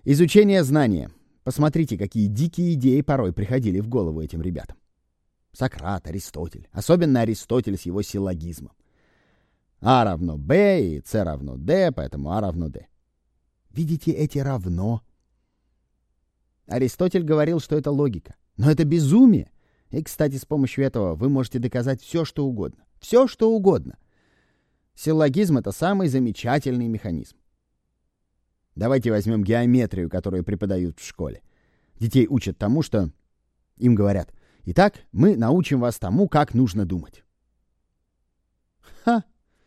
Изучение знания. Посмотрите, какие дикие идеи порой приходили в голову этим ребятам. Сократ, Аристотель. Особенно Аристотель с его силлогизмом. А равно Б и С равно Д, поэтому А равно Д. Видите эти равно? Аристотель говорил, что это логика. Но это безумие. И, кстати, с помощью этого вы можете доказать все, что угодно. Все, что угодно. Силлогизм — это самый замечательный механизм. Давайте возьмем геометрию, которую преподают в школе. Детей учат тому, что им говорят: «Итак, мы научим вас тому, как нужно думать». Ха!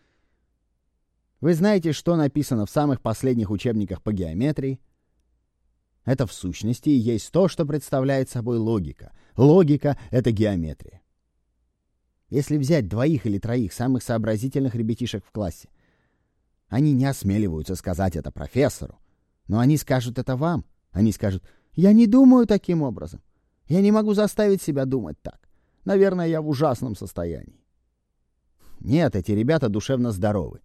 Вы знаете, что написано в самых последних учебниках по геометрии? Это в сущности и есть то, что представляет собой логика. Логика — это геометрия. Если взять 2 или 3 самых сообразительных ребятишек в классе, они не осмеливаются сказать это профессору, но они скажут это вам. Они скажут: «Я не думаю таким образом. Я не могу заставить себя думать так. Наверное, я в ужасном состоянии». Нет, эти ребята душевно здоровы.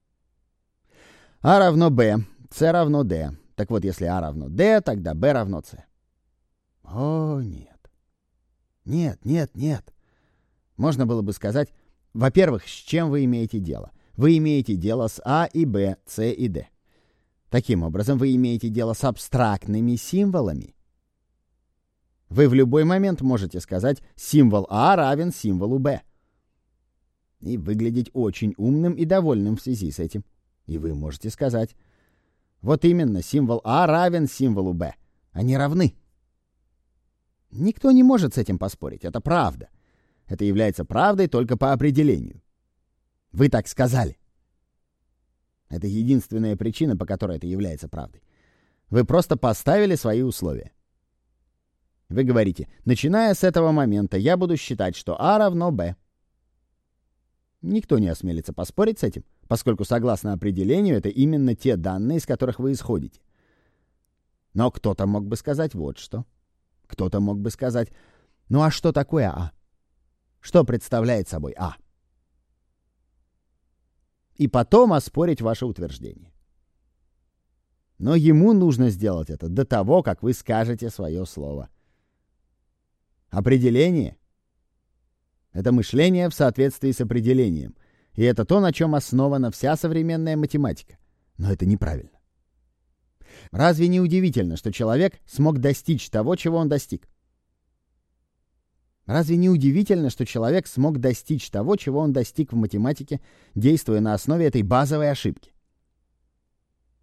А равно Б, С равно Д. Так вот, если А равно Д, тогда Б равно С. О, нет. Нет, нет, нет. Можно было бы сказать: во-первых, с чем вы имеете дело? Вы имеете дело с А и Б, С и Д. Таким образом, вы имеете дело с абстрактными символами. Вы в любой момент можете сказать: символ А равен символу Б. И выглядеть очень умным и довольным в связи с этим. И вы можете сказать: вот именно, символ А равен символу Б. Они равны. Никто не может с этим поспорить. Это правда. Это является правдой только по определению. Вы так сказали. Это единственная причина, по которой это является правдой. Вы просто поставили свои условия. Вы говорите: начиная с этого момента я буду считать, что А равно Б. Никто не осмелится поспорить с этим, поскольку, согласно определению, это именно те данные, из которых вы исходите. Но кто-то мог бы сказать вот что. Кто-то мог бы сказать: ну а что такое А? Что представляет собой А? И потом оспорить ваше утверждение. Но ему нужно сделать это до того, как вы скажете свое слово. Определение — это мышление в соответствии с определением. И это то, на чем основана вся современная математика. Но это неправильно. Разве не удивительно, что человек смог достичь того, чего он достиг? Разве не удивительно, что человек смог достичь того, чего он достиг в математике, действуя на основе этой базовой ошибки?